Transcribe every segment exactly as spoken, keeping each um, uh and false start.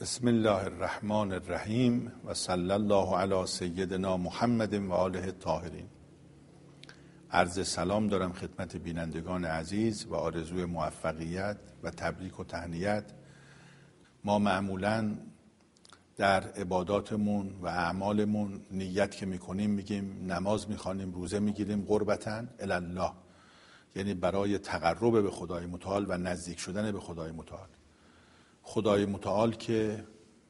بسم الله الرحمن الرحیم و صلی الله علی سیدنا محمد و آله الطاهرین. عرض سلام دارم خدمت بینندگان عزیز و آرزوی موفقیت و تبریک و تهنیت. ما معمولاً در عباداتمون و اعمالمون نیت که میکنیم میگیم نماز میخوانیم، روزه میگیریم قربتاً الی الله، یعنی برای تقرب به خدای متعال و نزدیک شدن به خدای متعال. خدای متعال که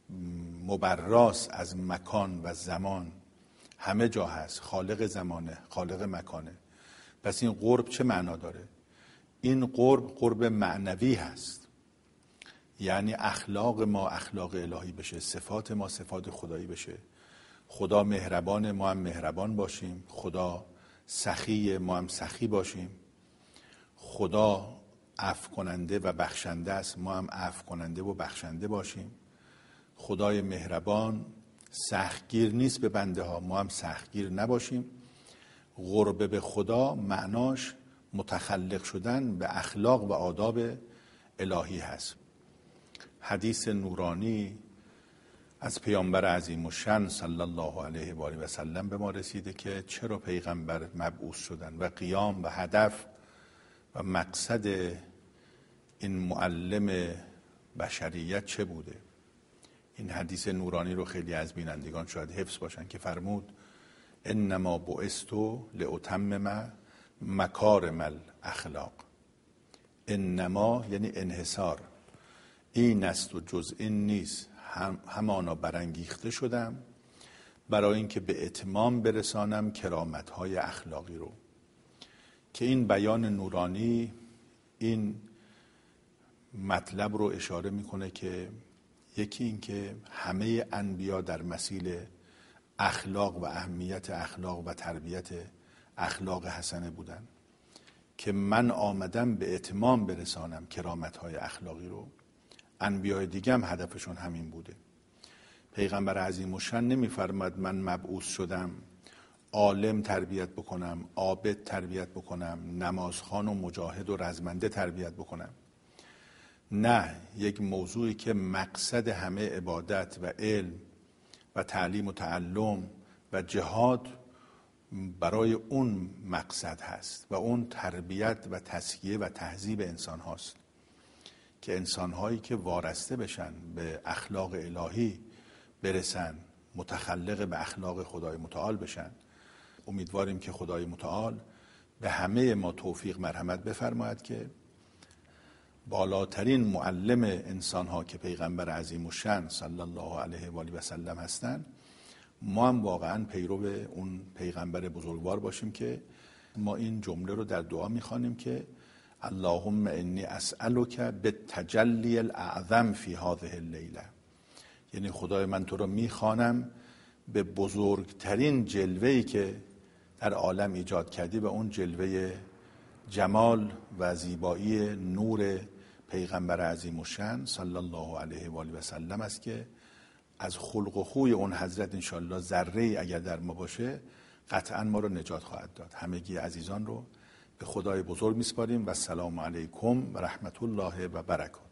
مبراس از مکان و زمان همه جا هست، خالق زمانه، خالق مکانه. پس این قرب چه معنا داره؟ این قرب قرب معنوی هست، یعنی اخلاق ما اخلاق الهی بشه، صفات ما صفات خدایی بشه. خدا مهربان، ما هم مهربان باشیم. خدا سخی، ما هم سخی باشیم. خدا عفو کننده و بخشنده است، ما هم عفو کننده و بخشنده باشیم. خدای مهربان سختگیر نیست به بنده ها، ما هم سختگیر نباشیم. قرب به خدا معناش متخلق شدن به اخلاق و آداب الهی هست. حدیث نورانی از پیامبر عظیم الشأن صلی الله علیه و آله و سلم به ما رسیده که چرا پیغمبر مبعوث شدن و قیام و هدف و مقصد این معلم بشریت چه بوده. این حدیث نورانی رو خیلی از بینندگان شاید حفظ باشن که فرمود انما بعثت لاتمم مکارم الاخلاق. انما یعنی انحصار، این است و جز این نیست، هم همانا برانگیخته شدم برای اینکه به اتمام برسانم کرامت‌های اخلاقی رو. که این بیان نورانی این مطلب رو اشاره میکنه که یکی این که همه انبیا در مسیر اخلاق و اهمیت اخلاق و تربیت اخلاق حسنه بودن، که من آمدم به اتمام برسانم کرامت‌های اخلاقی رو. انبیای دیگه هم هدفشون همین بوده. پیغمبر عظیم الشأن نمیفرماد من مبعوث شدم عالم تربیت بکنم، عابد تربیت بکنم، نمازخوان و مجاهد و رزمنده تربیت بکنم. نه، یک موضوعی که مقصد همه عبادت و علم و تعلیم و تعلم و جهاد برای اون مقصد هست و اون تربیت و تزکیه و تهذیب انسان هاست، که انسان هایی که وارسته بشن به اخلاق الهی برسن، متخلق به اخلاق خدای متعال بشن. امیدواریم که خدای متعال به همه ما توفیق مرحمت بفرماید که بالاترین معلم انسان ها که پیغمبر عظیم الشأن صلی الله علیه و آله و سلم هستند، ما هم واقعا پیرو اون پیغمبر بزرگوار باشیم که ما این جمله رو در دعا میخوانیم که اللهم انی اسألک بالتجلی الاعظم فی هذه اللیله. یعنی خدای من تو رو میخوانم به بزرگترین جلوه‌ای که در عالم ایجاد کردی و اون جلوه جمال و زیبایی نور پیغمبر عظیم الشأن صلی الله علیه و آله و سلم است، که از خلق و خوی اون حضرت انشالله ذره‌ای اگر در ما باشه قطعا ما رو نجات خواهد داد. همگی عزیزان رو به خدای بزرگ میسپاریم و السلام علیکم و رحمت الله و برکاته.